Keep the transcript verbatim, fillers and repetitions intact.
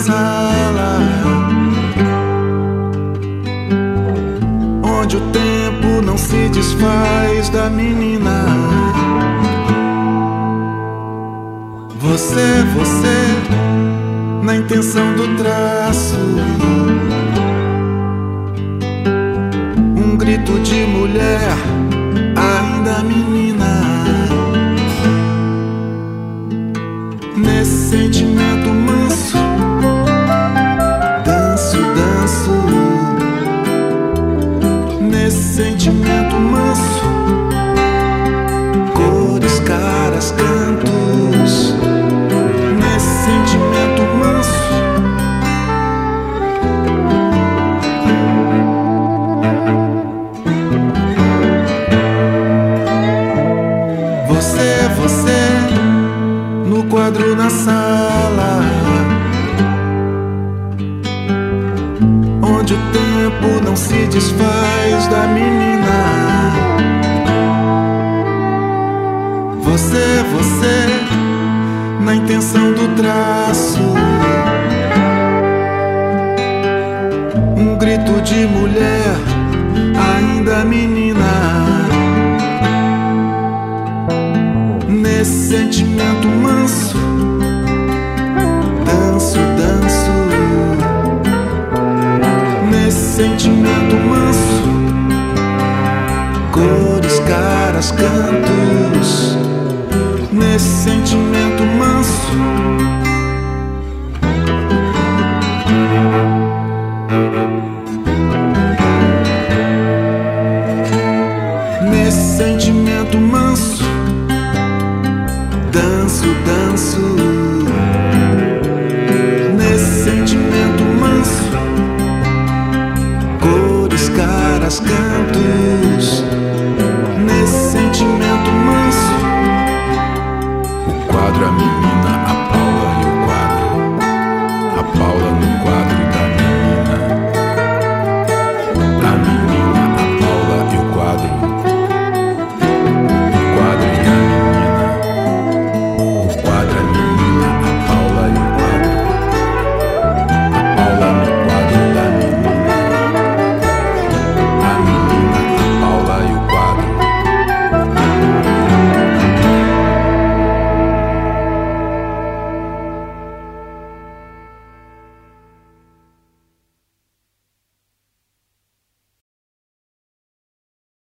sala, onde o tempo não se desfaz da menina. Você, você, na intenção do traço, um grito de mulher, ainda menina. Nesse sentimento manso, danço, danço. Nesse sentimento manso, cores, caras, cantos. Nesse sentimento manso, você, você, no quadro na sala, onde o tempo não se desfaz da menina. Você, você, na intenção do traço, um grito de mulher, ainda menina. Nesse sentimento manso, danço, danço. Nesse sentimento manso, cores, caras, cantos. Nesse sentimento manso, nesse sentimento manso, danço, danço. Nesse sentimento manso, cores, caras, cantos. Nesse sentimento manso, o quadro é menino.